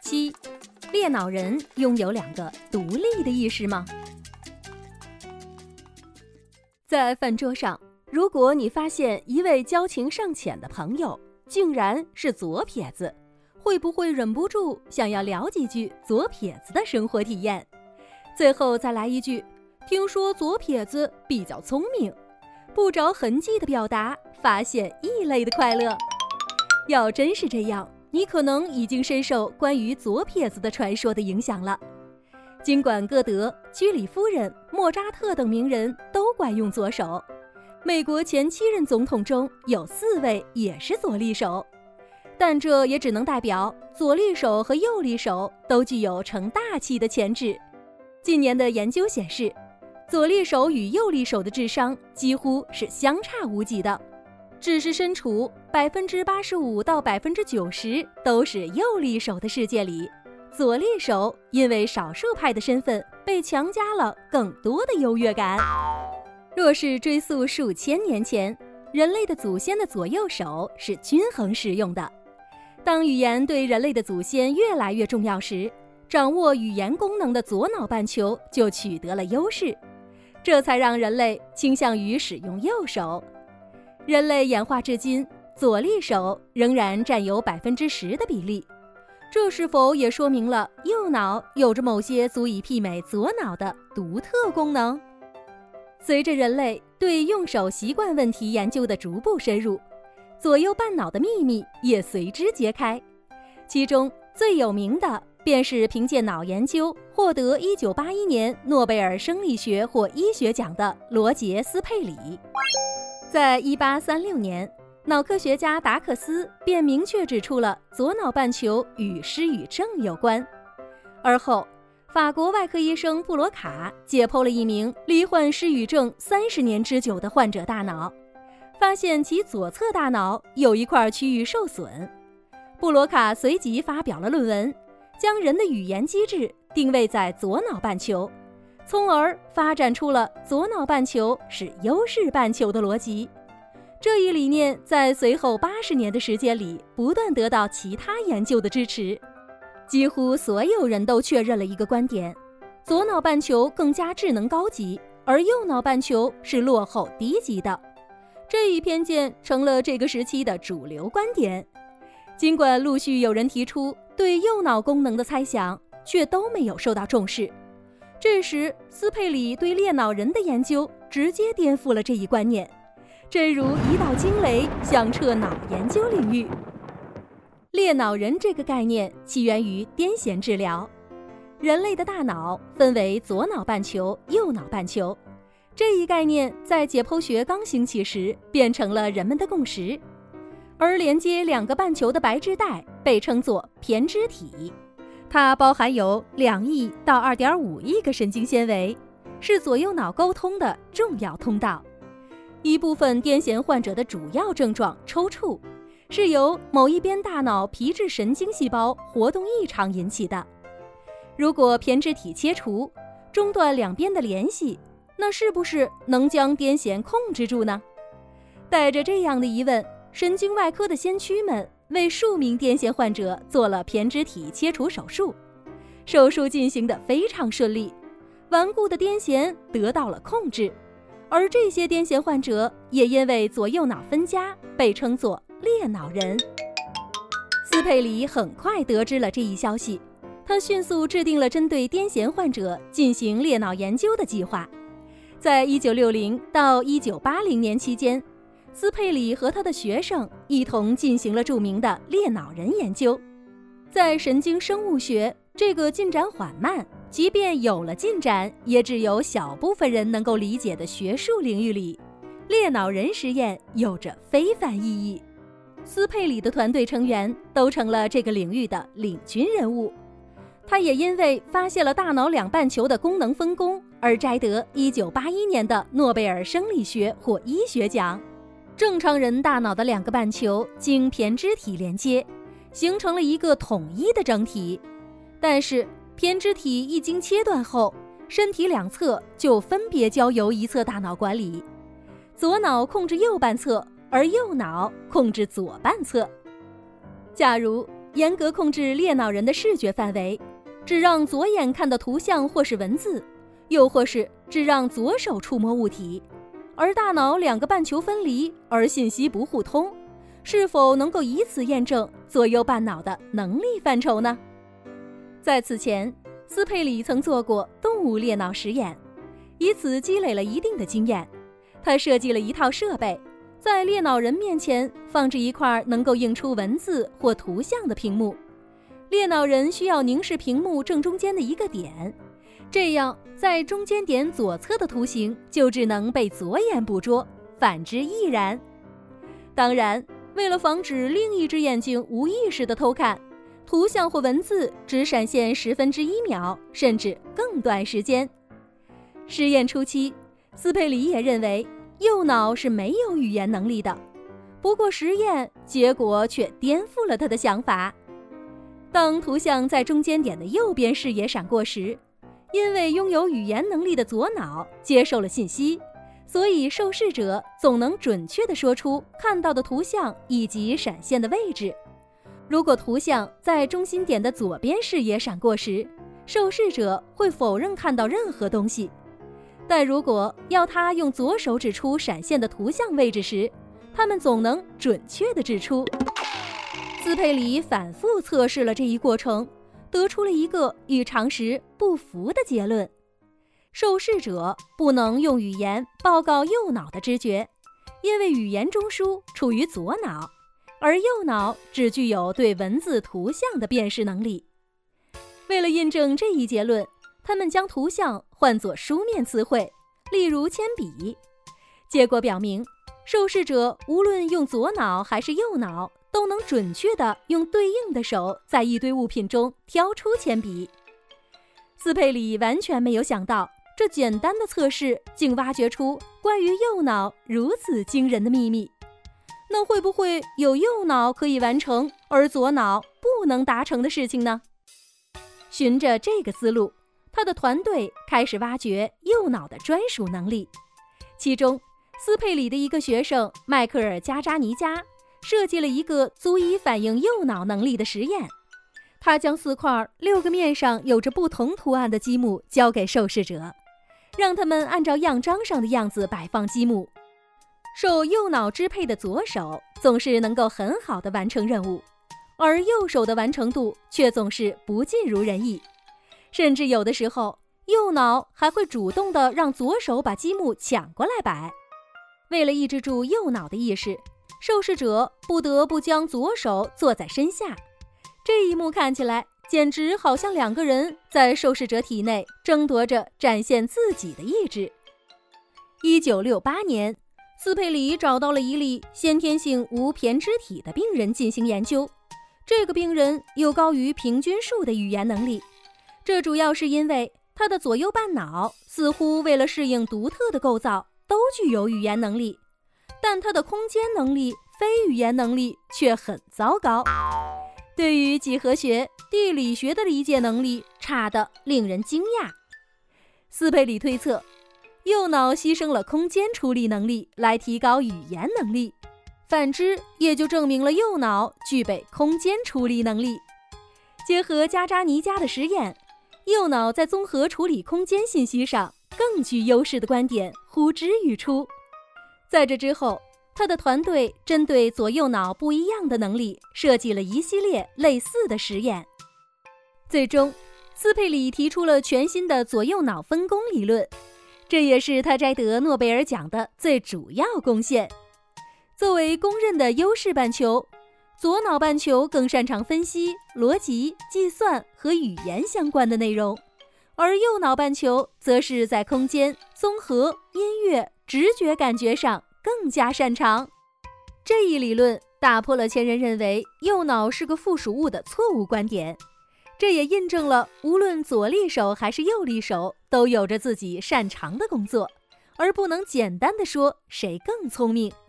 7. 裂脑人拥有2个独立的意识吗？在饭桌上，如果你发现一位交情尚浅的朋友竟然是左撇子，会不会忍不住想要聊几句左撇子的生活体验？最后再来一句，听说左撇子比较聪明，不着痕迹地表达发现异类的快乐。要真是这样，你可能已经深受关于左撇子的传说的影响了。尽管歌德、居里夫人、莫扎特等名人都惯用左手，美国前7任总统中有4位也是左利手，但这也只能代表左利手和右利手都具有成大器的潜质。近年的研究显示，左利手与右利手的智商几乎是相差无几的，只是身处85%到90%都是右利手的世界里，左利手因为少数派的身份被强加了更多的优越感。若是追溯数千年前，人类的祖先的左右手是均衡使用的。当语言对人类的祖先越来越重要时，掌握语言功能的左脑半球就取得了优势，这才让人类倾向于使用右手。人类演化至今，左利手仍然占有10%的比例，这是否也说明了右脑有着某些足以媲美左脑的独特功能？随着人类对用手习惯问题研究的逐步深入，左右半脑的秘密也随之揭开。其中最有名的便是凭借脑研究获得1981年诺贝尔生理学或医学奖的罗杰·斯佩里。在1836年，脑科学家达克斯便明确指出了左脑半球与失语症有关。而后，法国外科医生布罗卡解剖了一名罹患失语症30年之久的患者大脑，发现其左侧大脑有一块区域受损。布罗卡随即发表了论文，将人的语言机制定位在左脑半球，从而发展出了左脑半球是优势半球的逻辑。这一理念在随后80年的时间里不断得到其他研究的支持。几乎所有人都确认了一个观点：左脑半球更加智能高级，而右脑半球是落后低级的。这一偏见成了这个时期的主流观点。尽管陆续有人提出对右脑功能的猜想，却都没有受到重视。这时，斯佩里对裂脑人的研究直接颠覆了这一观念，正如一道惊雷响彻脑研究领域。裂脑人这个概念起源于癫痫治疗。人类的大脑分为左脑半球、右脑半球，这一概念在解剖学刚兴起时变成了人们的共识。而连接2个半球的白质带被称作胼胝体，它包含有2亿到2.5亿个神经纤维，是左右脑沟通的重要通道。一部分癫痫患者的主要症状抽搐，是由某一边大脑皮质神经细胞活动异常引起的。如果胼胝体切除，中断2边的联系，那是不是能将癫痫控制住呢？带着这样的疑问，神经外科的先驱们为数名癫痫患者做了胼胝体切除手术。手术进行得非常顺利，顽固的癫痫得到了控制，而这些癫痫患者也因为左右脑分家被称作裂脑人。斯佩里很快得知了这一消息，他迅速制定了针对癫痫患者进行裂脑研究的计划。在1960到1980年期间，斯佩里和他的学生一同进行了著名的裂脑人研究。在神经生物学这个进展缓慢，即便有了进展也只有小部分人能够理解的学术领域里，裂脑人实验有着非凡意义。斯佩里的团队成员都成了这个领域的领军人物。他也因为发现了大脑2半球的功能分工而摘得1981年的诺贝尔生理学或医学奖。正常人大脑的2个半球经胼胝体连接，形成了一个统一的整体。但是胼胝体一经切断后，身体2侧就分别交由一侧大脑管理，左脑控制右半侧，而右脑控制左半侧。假如严格控制裂脑人的视觉范围，只让左眼看到图像或是文字，又或是只让左手触摸物体，而大脑两个半球分离，而信息不互通，是否能够以此验证左右半脑的能力范畴呢？在此前，斯佩里曾做过动物裂脑实验，以此积累了一定的经验。他设计了一套设备，在裂脑人面前放置一块能够映出文字或图像的屏幕，裂脑人需要凝视屏幕正中间的一个点，这样在中间点左侧的图形就只能被左眼捕捉，反之亦然。当然，为了防止另一只眼睛无意识地偷看，图像或文字只闪现1/10秒，甚至更短时间。实验初期，斯佩里也认为右脑是没有语言能力的，不过实验结果却颠覆了他的想法。当图像在中间点的右边视野闪过时，因为拥有语言能力的左脑接受了信息，所以受试者总能准确地说出看到的图像以及闪现的位置。如果图像在中心点的左边视野闪过时，受试者会否认看到任何东西。但如果要他用左手指出闪现的图像位置时，他们总能准确地指出。斯佩里反复测试了这一过程，得出了一个与常识不符的结论：受试者不能用语言报告右脑的知觉，因为语言中枢处于左脑，而右脑只具有对文字图像的辨识能力。为了印证这一结论，他们将图像换作书面词汇，例如铅笔。结果表明，受试者无论用左脑还是右脑，都能准确地用对应的手在一堆物品中挑出铅笔。斯佩里完全没有想到，这简单的测试竟挖掘出关于右脑如此惊人的秘密。那会不会有右脑可以完成，而左脑不能达成的事情呢？循着这个思路，他的团队开始挖掘右脑的专属能力。其中，斯佩里的一个学生迈克尔·加扎尼加设计了一个足以反映右脑能力的实验。他将4块6个面上有着不同图案的积木交给受试者，让他们按照样章上的样子摆放积木。受右脑支配的左手总是能够很好地完成任务，而右手的完成度却总是不尽如人意。甚至有的时候，右脑还会主动地让左手把积木抢过来摆。为了抑制住右脑的意识，受试者不得不将左手坐在身下。这一幕看起来简直好像2个人在受试者体内争夺着展现自己的意志。1968年，斯佩里找到了一例先天性无胼胝体的病人进行研究。这个病人有高于平均数的语言能力，这主要是因为他的左右半脑似乎为了适应独特的构造都具有语言能力，但他的空间能力、非语言能力却很糟糕。对于几何学、地理学的理解能力差得令人惊讶。斯佩里推测，右脑牺牲了空间处理能力来提高语言能力，反之也就证明了右脑具备空间处理能力。结合加扎尼加的实验，右脑在综合处理空间信息上更具优势的观点呼之欲出。在这之后，他的团队针对左右脑不一样的能力设计了一系列类似的实验。最终，斯佩里提出了全新的左右脑分工理论，这也是他摘得诺贝尔奖的最主要贡献。作为公认的优势半球，左脑半球更擅长分析、逻辑、计算和语言相关的内容，而右脑半球则是在空间、综合、音乐、直觉感觉上更加擅长。这一理论打破了前人认为右脑是个附属物的错误观点，这也印证了无论左利手还是右利手都有着自己擅长的工作，而不能简单地说谁更聪明。